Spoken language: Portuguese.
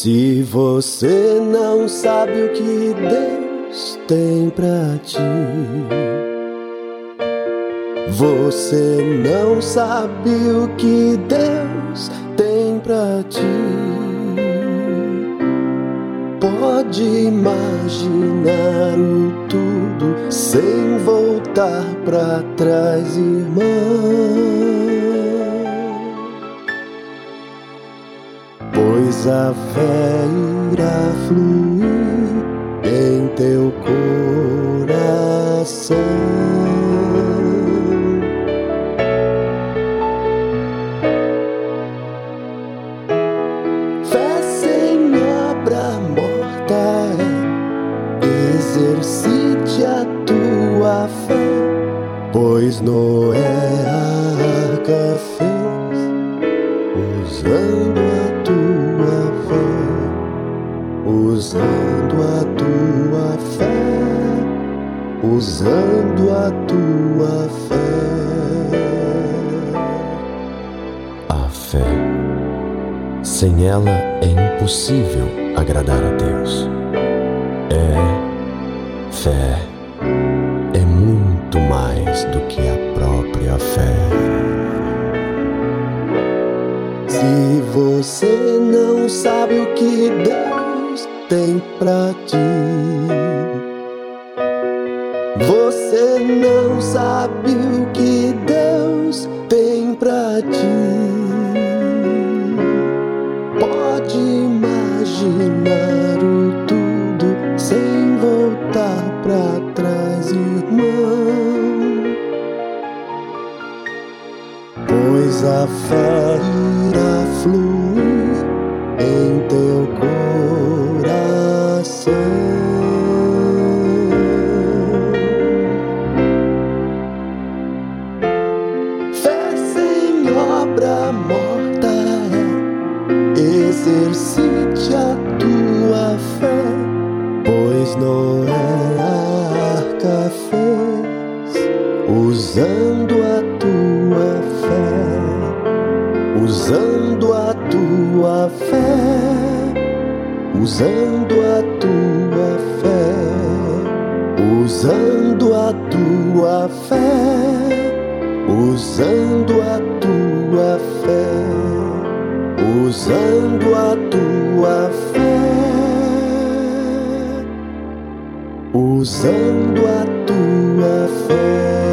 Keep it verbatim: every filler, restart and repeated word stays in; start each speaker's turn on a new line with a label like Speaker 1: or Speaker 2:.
Speaker 1: Se você não sabe o que Deus tem pra ti, você não sabe o que Deus tem pra ti. Pode imaginar o tudo sem voltar pra trás, irmão. Pois a fé irá fluir em teu coração. Fé sem obra morta é, exercite a tua fé, pois Noé a arca fez usando a tua fé, usando a tua fé, usando a tua fé.
Speaker 2: A fé. Sem ela é impossível agradar a Deus. É fé. É muito mais do que a própria fé.
Speaker 1: Se você não sabe o que Deus tem pra ti, você não sabe o que Deus tem pra ti. Pode imaginar o tudo sem voltar pra trás, irmão. Pois a fé irá fluir em teu coração. Fé sem obra morta é, exercite a tua fé, pois Noé a arca fez usando a tua fé, usando a tua fé, usando a tua fé, usando a tua fé, usando a tua fé, usando a tua fé, usando a tua fé.